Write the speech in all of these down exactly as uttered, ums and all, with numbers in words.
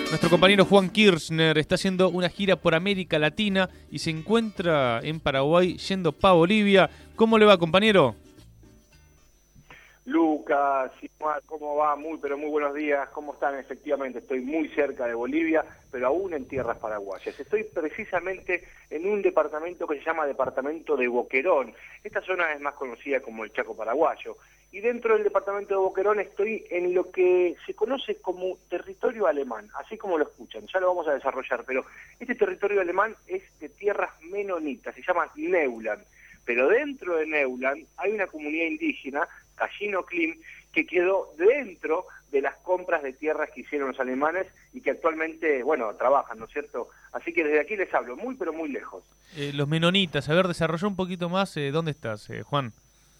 Nuestro compañero Juan Kirchner está haciendo una gira por América Latina y se encuentra en Paraguay yendo para Bolivia. ¿Cómo le va, compañero? Lucas, ¿cómo va? Muy, pero muy buenos días. ¿Cómo están? Efectivamente, estoy muy cerca de Bolivia, pero aún en tierras paraguayas. Estoy precisamente en un departamento que se llama Departamento de Boquerón. Esta zona es más conocida como el Chaco paraguayo. Y dentro del departamento de Boquerón estoy en lo que se conoce como territorio alemán, así como lo escuchan. Ya lo vamos a desarrollar, pero este territorio alemán es de tierras menonitas, se llama Neuland. Pero dentro de Neuland hay una comunidad indígena, Callino Klim, que quedó dentro de las compras de tierras que hicieron los alemanes y que actualmente, bueno, trabajan, ¿no es cierto? Así que desde aquí les hablo, muy pero muy lejos. Eh, los menonitas, a ver, desarrolla un poquito más. Eh, ¿Dónde estás, eh, Juan?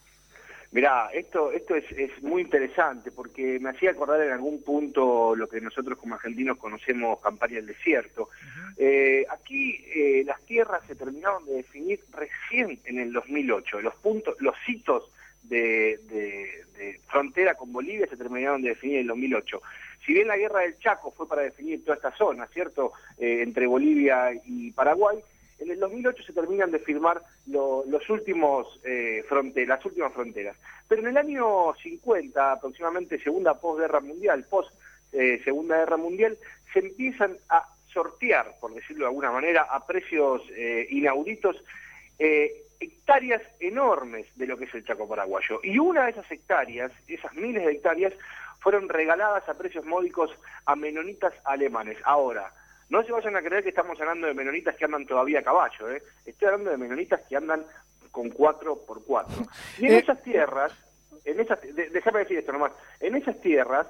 Mirá, esto esto es, es muy interesante porque me hacía acordar en algún punto lo que nosotros como argentinos conocemos campaña del desierto. Uh-huh. eh, aquí eh, las tierras se terminaron de definir recién en el dos mil ocho, los puntos, los hitos de, de, de frontera con Bolivia se terminaron de definir en el dos mil ocho. Si bien la guerra del Chaco fue para definir toda esta zona, ¿cierto?, eh, entre Bolivia y Paraguay, en el dos mil ocho se terminan de firmar lo, los últimos eh, fronteras, las últimas fronteras. Pero en el año cincuenta, aproximadamente segunda posguerra mundial, post eh, segunda guerra mundial, se empiezan a sortear, por decirlo de alguna manera, a precios eh, inauditos, eh, hectáreas enormes de lo que es el Chaco paraguayo. Y una de esas hectáreas, esas miles de hectáreas, fueron regaladas a precios módicos a menonitas alemanes. Ahora, no se vayan a creer que estamos hablando de menonitas que andan todavía a caballo, ¿eh? Estoy hablando de menonitas que andan con cuatro por cuatro. Y en esas tierras, en esas, de, déjame decir esto nomás, en esas tierras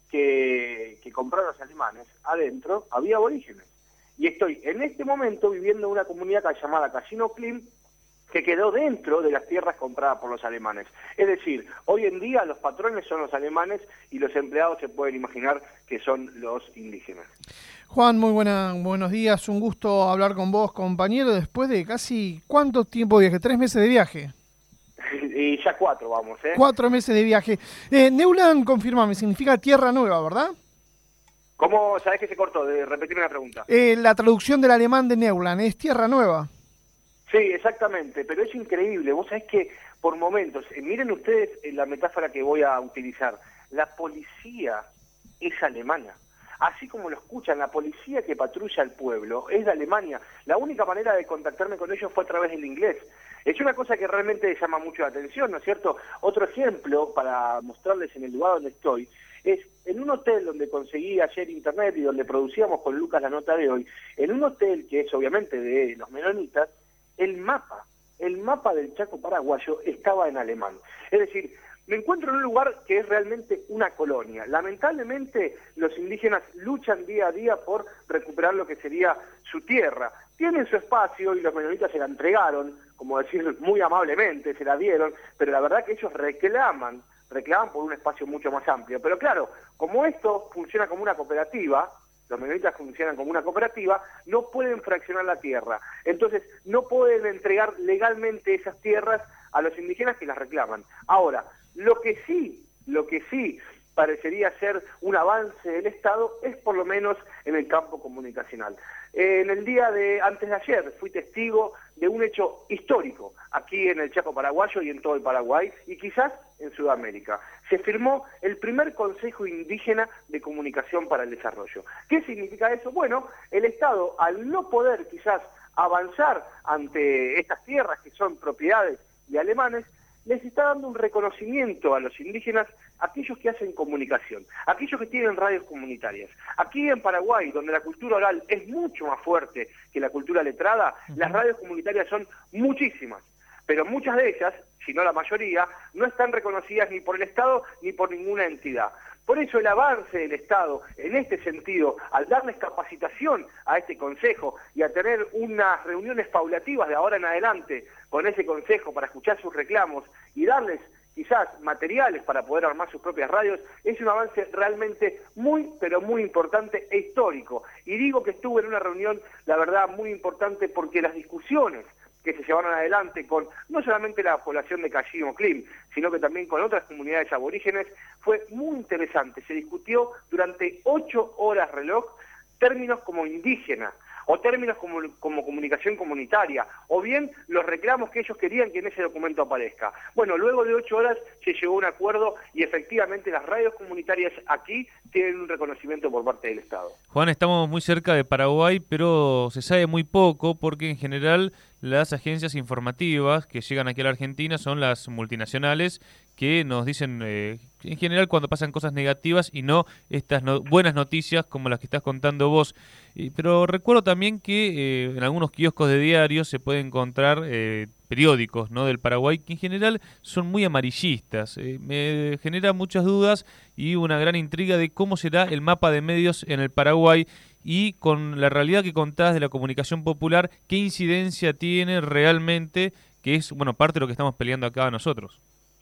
que, que compraron los alemanes, adentro había aborígenes. Y estoy en este momento viviendo en una comunidad llamada Callino Klim, que quedó dentro de las tierras compradas por los alemanes. Es decir, hoy en día los patrones son los alemanes y los empleados se pueden imaginar que son los indígenas. Juan, muy buena, buenos días, un gusto hablar con vos, compañero, después de casi, ¿cuánto tiempo de viaje? ¿Tres meses de viaje? Y ya cuatro vamos, ¿eh? Cuatro meses de viaje. Eh, Neuland, confirmame, significa tierra nueva, ¿verdad? ¿Cómo? ¿Sabés que se cortó? De repetirme la pregunta. Eh, la traducción del alemán de Neuland es tierra nueva. Sí, exactamente, pero es increíble. Vos sabés que por momentos, eh, miren ustedes eh, la metáfora que voy a utilizar, la policía es alemana. Así como lo escuchan, la policía que patrulla el pueblo es de Alemania. La única manera de contactarme con ellos fue a través del inglés. Es una cosa que realmente llama mucho la atención, ¿no es cierto? Otro ejemplo, para mostrarles en el lugar donde estoy, es en un hotel donde conseguí ayer internet y donde producíamos con Lucas la nota de hoy, en un hotel que es obviamente de los menonitas, el mapa, el mapa del Chaco paraguayo estaba en alemán. Es decir, me encuentro en un lugar que es realmente una colonia. Lamentablemente, los indígenas luchan día a día por recuperar lo que sería su tierra. Tienen su espacio y los menonitas se la entregaron, como decir, muy amablemente, se la dieron, pero la verdad que ellos reclaman, reclaman por un espacio mucho más amplio. Pero claro, como esto funciona como una cooperativa, los menonitas funcionan como una cooperativa, no pueden fraccionar la tierra. Entonces, no pueden entregar legalmente esas tierras a los indígenas que las reclaman. Ahora, lo que sí, lo que sí parecería ser un avance del Estado es por lo menos en el campo comunicacional. Eh, en el día de antes de ayer fui testigo de un hecho histórico aquí en el Chaco paraguayo y en todo el Paraguay y quizás en Sudamérica. Se firmó el primer Consejo Indígena de Comunicación para el Desarrollo. ¿Qué significa eso? Bueno, el Estado, al no poder quizás avanzar ante estas tierras que son propiedades de alemanes, les está dando un reconocimiento a los indígenas, aquellos que hacen comunicación, aquellos que tienen radios comunitarias. Aquí en Paraguay, donde la cultura oral es mucho más fuerte que la cultura letrada, uh-huh. Las radios comunitarias son muchísimas, pero muchas de ellas, si no la mayoría, no están reconocidas ni por el Estado ni por ninguna entidad. Por eso el avance del Estado en este sentido, al darles capacitación a este Consejo y a tener unas reuniones paulativas de ahora en adelante con ese Consejo para escuchar sus reclamos y darles quizás materiales para poder armar sus propias radios, es un avance realmente muy, pero muy importante e histórico. Y digo que estuve en una reunión, la verdad, muy importante porque las discusiones que se llevaron adelante con no solamente la población de Callino Klim, sino que también con otras comunidades aborígenes, fue muy interesante. Se discutió durante ocho horas reloj términos como indígena, o términos como, como comunicación comunitaria, o bien los reclamos que ellos querían que en ese documento aparezca. Bueno, luego de ocho horas se llegó a un acuerdo y efectivamente las radios comunitarias aquí tienen un reconocimiento por parte del Estado. Juan, estamos muy cerca de Paraguay, pero se sabe muy poco porque en general las agencias informativas que llegan aquí a la Argentina son las multinacionales que nos dicen eh, en general cuando pasan cosas negativas y no estas no, buenas noticias como las que estás contando vos. Eh, pero recuerdo también que eh, en algunos kioscos de diarios se pueden encontrar eh, periódicos, ¿no?, del Paraguay que en general son muy amarillistas. Eh, me genera muchas dudas y una gran intriga de cómo será el mapa de medios en el Paraguay y con la realidad que contás de la comunicación popular, qué incidencia tiene realmente, que es, bueno, parte de lo que estamos peleando acá nosotros.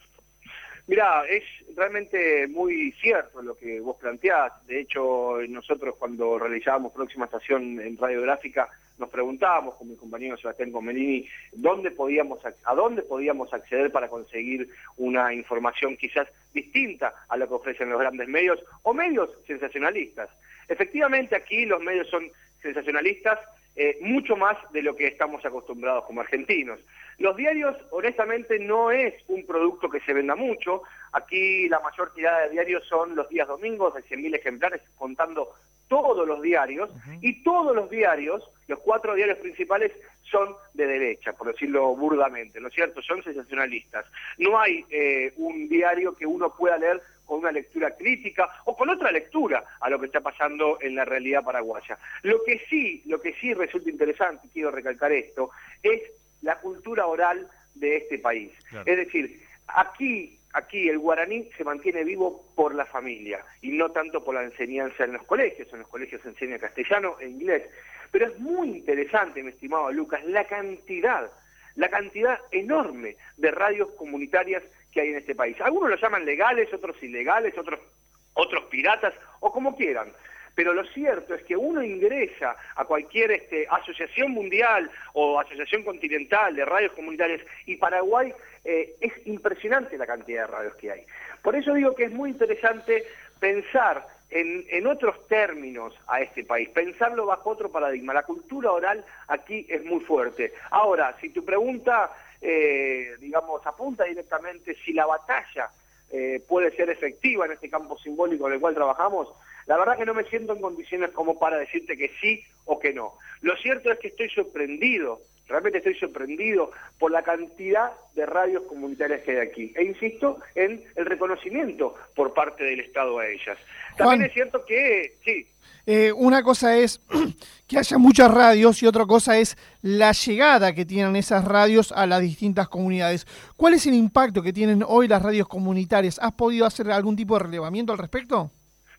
Mirá, es realmente muy cierto lo que vos planteás. De hecho, nosotros cuando realizábamos Próxima Estación en Radiográfica, nos preguntábamos con mi compañero Sebastián Comenini dónde podíamos, a dónde podíamos acceder para conseguir una información quizás distinta a lo que ofrecen los grandes medios o medios sensacionalistas. Efectivamente, aquí los medios son sensacionalistas, eh, mucho más de lo que estamos acostumbrados como argentinos. Los diarios, honestamente, no es un producto que se venda mucho. Aquí la mayor tirada de diarios son los días domingos, de cien mil ejemplares, contando todos los diarios, uh-huh. y todos los diarios, los cuatro diarios principales, son de derecha, por decirlo burdamente, ¿no es cierto? Son sensacionalistas. No hay eh, un diario que uno pueda leer con una lectura crítica o con otra lectura a lo que está pasando en la realidad paraguaya. Lo que sí, lo que sí resulta interesante, y quiero recalcar esto, es la cultura oral de este país. Claro. Es decir, aquí... Aquí el guaraní se mantiene vivo por la familia y no tanto por la enseñanza en los colegios. En los colegios se enseña castellano e inglés. Pero es muy interesante, mi estimado Lucas, la cantidad, la cantidad enorme de radios comunitarias que hay en este país. Algunos lo llaman legales, otros ilegales, otros, otros piratas o como quieran. Pero lo cierto es que uno ingresa a cualquier este, asociación mundial o asociación continental de radios comunitarias y Paraguay eh, es impresionante la cantidad de radios que hay. Por eso digo que es muy interesante pensar en, en otros términos a este país, pensarlo bajo otro paradigma. La cultura oral aquí es muy fuerte. Ahora, si tu pregunta, eh, digamos, apunta directamente si la batalla eh, puede ser efectiva en este campo simbólico en el cual trabajamos, la verdad que no me siento en condiciones como para decirte que sí o que no. Lo cierto es que estoy sorprendido, realmente estoy sorprendido por la cantidad de radios comunitarias que hay aquí. E insisto en el reconocimiento por parte del Estado a ellas. También Juan, es cierto que, sí. Eh, una cosa es que haya muchas radios y otra cosa es la llegada que tienen esas radios a las distintas comunidades. ¿Cuál es el impacto que tienen hoy las radios comunitarias? ¿Has podido hacer algún tipo de relevamiento al respecto?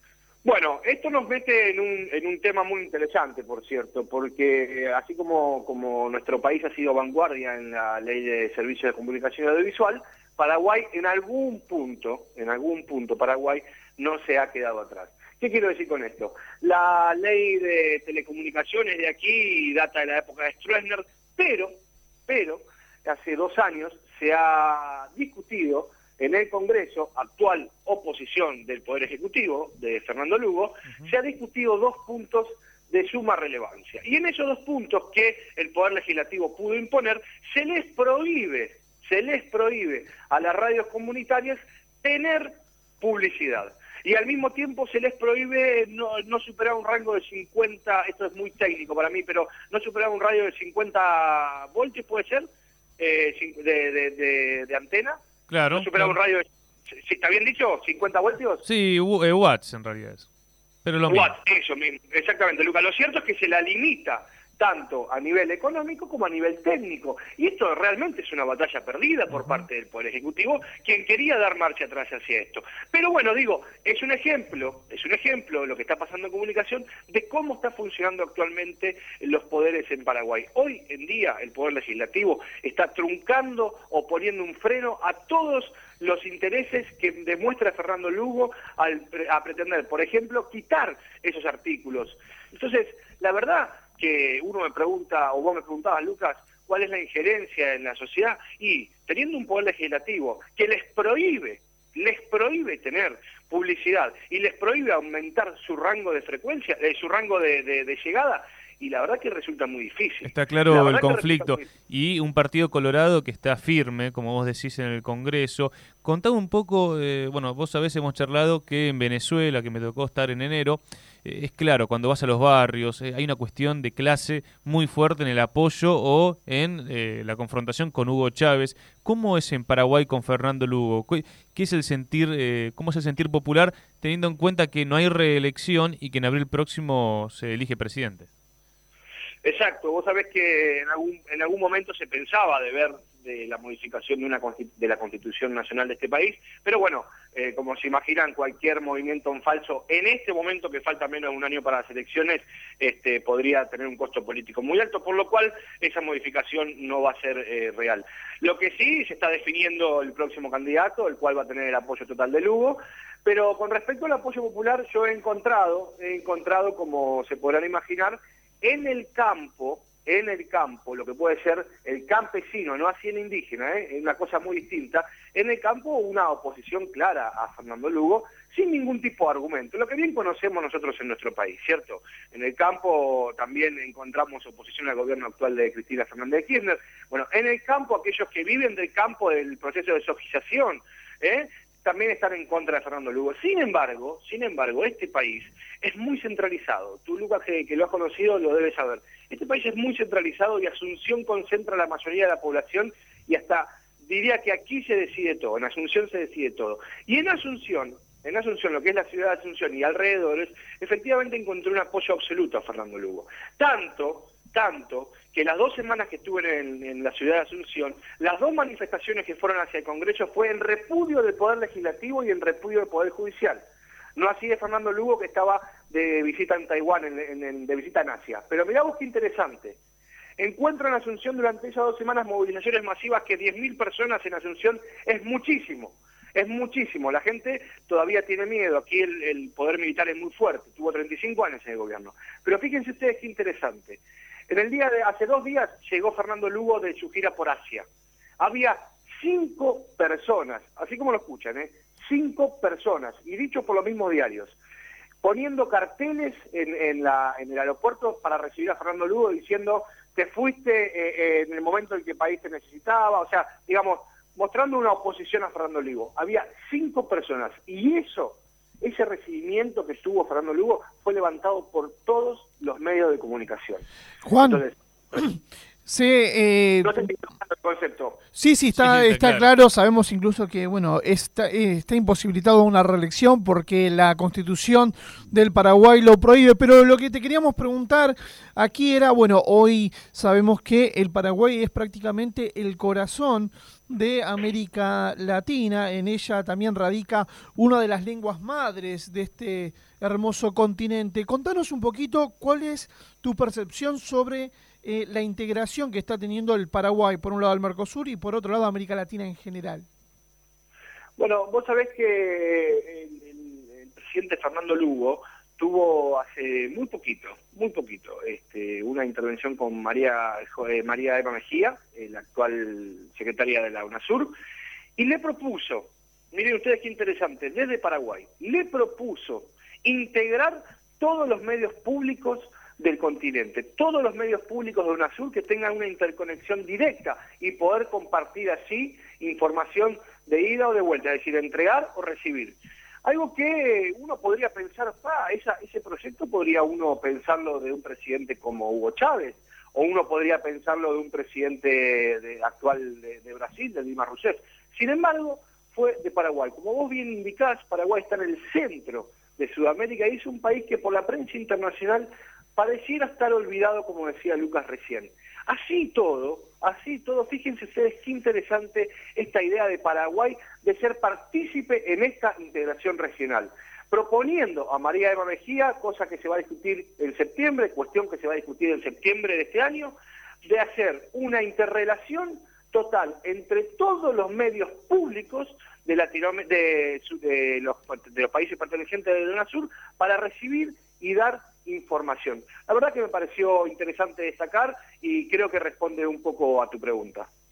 Bueno, esto nos mete en un, en un tema muy interesante, por cierto, porque eh, así como, como nuestro país ha sido vanguardia en la ley de servicios de comunicación audiovisual, Paraguay en algún punto, en algún punto Paraguay no se ha quedado atrás. ¿Qué quiero decir con esto? La ley de telecomunicaciones de aquí data de la época de Stroessner, pero, pero, hace dos años se ha discutido en el Congreso, actual oposición del Poder Ejecutivo, de Fernando Lugo, uh-huh. se ha discutido dos puntos de suma relevancia. Y en esos dos puntos que el Poder Legislativo pudo imponer, se les prohíbe, se les prohíbe a las radios comunitarias tener publicidad. Y al mismo tiempo se les prohíbe no, no superar un rango de cincuenta, esto es muy técnico para mí, pero no superar un radio de cincuenta voltios, ¿puede ser? Eh, de, de, de, de antena. Claro. ¿No supera claro. un radio de, ¿sí, está bien dicho? ¿cincuenta voltios? Sí, eh, watts en realidad es. Pero lo watts, mismo. Eso mismo, exactamente, Lucas. Lo cierto es que se la limita tanto a nivel económico como a nivel técnico. Y esto realmente es una batalla perdida por uh-huh. parte del Poder Ejecutivo, quien quería dar marcha atrás hacia esto. Pero bueno, digo, es un ejemplo, es un ejemplo lo que está pasando en comunicación de cómo está funcionando actualmente los poderes en Paraguay. Hoy en día el Poder Legislativo está truncando o poniendo un freno a todos los intereses que demuestra Fernando Lugo al a pretender, por ejemplo, quitar esos artículos. Entonces, la verdad que uno me pregunta, o vos me preguntabas, Lucas, ¿cuál es la injerencia en la sociedad? Y teniendo un poder legislativo que les prohíbe, les prohíbe tener publicidad y les prohíbe aumentar su rango de frecuencia, eh, su rango de, de, de llegada, y la verdad que resulta muy difícil. Está claro el conflicto. Y un Partido Colorado que está firme, como vos decís, en el Congreso. Contame un poco, eh, bueno, vos sabés, hemos charlado que en Venezuela, que me tocó estar en enero, eh, es claro, cuando vas a los barrios, eh, hay una cuestión de clase muy fuerte en el apoyo o en eh, la confrontación con Hugo Chávez. ¿Cómo es en Paraguay con Fernando Lugo? ¿Qué es el sentir, eh, cómo es el sentir popular, teniendo en cuenta que no hay reelección y que en abril próximo se elige presidente? Exacto, vos sabés que en algún, en algún momento se pensaba de ver de la modificación de, una, de la Constitución Nacional de este país, pero bueno, eh, como se imaginan, cualquier movimiento en falso, en este momento que falta menos de un año para las elecciones, este, podría tener un costo político muy alto, por lo cual esa modificación no va a ser eh, real. Lo que sí, se está definiendo el próximo candidato, el cual va a tener el apoyo total de Lugo, pero con respecto al apoyo popular, yo he encontrado, he encontrado, como se podrán imaginar, en el campo, en el campo, lo que puede ser el campesino, no así el indígena, ¿eh? Es una cosa muy distinta, en el campo una oposición clara a Fernando Lugo, sin ningún tipo de argumento, lo que bien conocemos nosotros en nuestro país, ¿cierto? En el campo también encontramos oposición al gobierno actual de Cristina Fernández de Kirchner. Bueno, en el campo, aquellos que viven del campo del proceso de sojización, ¿eh? también están en contra de Fernando Lugo. Sin embargo, sin embargo, este país es muy centralizado. Tú, Lucas, que, que lo has conocido, lo debes saber. Este país es muy centralizado y Asunción concentra la mayoría de la población y hasta diría que aquí se decide todo, en Asunción se decide todo. Y en Asunción, en Asunción, lo que es la ciudad de Asunción y alrededores, efectivamente encontró un apoyo absoluto a Fernando Lugo. Tanto... tanto que las dos semanas que estuve en, en la ciudad de Asunción, las dos manifestaciones que fueron hacia el Congreso fue en repudio del Poder Legislativo y en repudio del Poder Judicial. No así de Fernando Lugo, que estaba de visita en Taiwán, en, en, en, de visita en Asia. Pero mirá vos qué interesante. Encuentro en Asunción durante esas dos semanas movilizaciones masivas que diez mil personas en Asunción es muchísimo. Es muchísimo, la gente todavía tiene miedo, aquí el, el poder militar es muy fuerte, tuvo treinta y cinco años en el gobierno. Pero fíjense ustedes qué interesante. En el día de hace dos días llegó Fernando Lugo de su gira por Asia. Había cinco personas, así como lo escuchan, ¿eh? Cinco personas, y dicho por los mismos diarios, poniendo carteles en, en, la, en el aeropuerto para recibir a Fernando Lugo diciendo te fuiste eh, eh, en el momento en que el país te necesitaba, o sea, digamos, mostrando una oposición a Fernando Lugo. Había cinco personas, y eso, ese recibimiento que tuvo Fernando Lugo fue levantado por todos los medios de comunicación. Juan, Entonces, sí, eh, no sé si el concepto. Sí, sí, está, sí, sí, está, está claro. claro. Sabemos incluso que, bueno, está, eh, está imposibilitado una reelección porque la Constitución del Paraguay lo prohíbe. Pero lo que te queríamos preguntar aquí era, bueno, hoy sabemos que el Paraguay es prácticamente el corazón de América Latina. En ella también radica una de las lenguas madres de este hermoso continente. Contanos un poquito cuál es tu percepción sobre Eh, la integración que está teniendo el Paraguay, por un lado al Mercosur y por otro lado América Latina en general. Bueno, vos sabés que el, el, el presidente Fernando Lugo tuvo hace muy poquito, muy poquito, este, una intervención con María, eh, María Eva Mejía, la actual secretaria de la UNASUR, y le propuso, miren ustedes qué interesante, desde Paraguay, le propuso integrar todos los medios públicos del continente, todos los medios públicos de UNASUR que tengan una interconexión directa y poder compartir así información de ida o de vuelta, es decir, entregar o recibir. Algo que uno podría pensar, ah, esa, ese proyecto podría uno pensarlo de un presidente como Hugo Chávez, o uno podría pensarlo de un presidente de, actual de, de Brasil, de Dilma Rousseff. Sin embargo, fue de Paraguay. Como vos bien indicás, Paraguay está en el centro de Sudamérica y es un país que por la prensa internacional pareciera estar olvidado, como decía Lucas recién. Así todo, así todo, fíjense ustedes qué interesante esta idea de Paraguay de ser partícipe en esta integración regional, proponiendo a María Eva Mejía, cosa que se va a discutir en septiembre, cuestión que se va a discutir en septiembre de este año, de hacer una interrelación total entre todos los medios públicos de, Latinoamérica, de, de, los, de los países pertenecientes de UNASUR para recibir y dar información. La verdad que me pareció interesante destacar y creo que responde un poco a tu pregunta.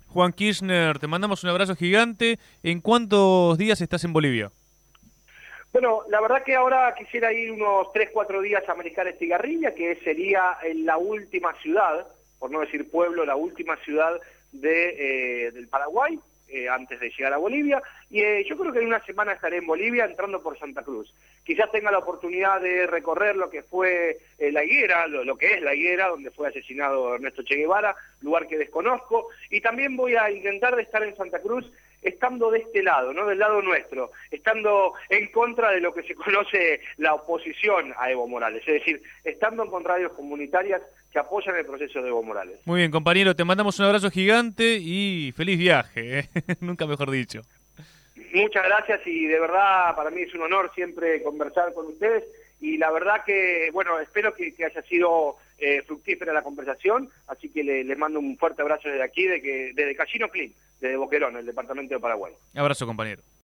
Juan Kirchner, te mandamos un abrazo gigante. ¿En cuántos días estás en Bolivia? Bueno, la verdad que ahora quisiera ir unos tres, cuatro días a Mariscal Estigarribia, que sería la última ciudad, por no decir pueblo, la última ciudad de, eh, del Paraguay, eh, antes de llegar a Bolivia, y eh, yo creo que en una semana estaré en Bolivia entrando por Santa Cruz. Quizás tenga la oportunidad de recorrer lo que fue eh, La Higuera, lo, lo que es La Higuera, donde fue asesinado Ernesto Che Guevara, lugar que desconozco, y también voy a intentar de estar en Santa Cruz estando de este lado, ¿no? Del lado nuestro, estando en contra de lo que se conoce la oposición a Evo Morales, es decir, estando en contra de radios comunitarias que apoyan el proceso de Evo Morales. Muy bien, compañero, te mandamos un abrazo gigante y feliz viaje, ¿eh? Nunca mejor dicho. Muchas gracias y de verdad para mí es un honor siempre conversar con ustedes y la verdad que, bueno, espero que, que haya sido eh, fructífera la conversación, así que le, les mando un fuerte abrazo desde aquí, de que, desde Callino Clean, desde Boquerón, el departamento de Paraguay. Abrazo, compañero.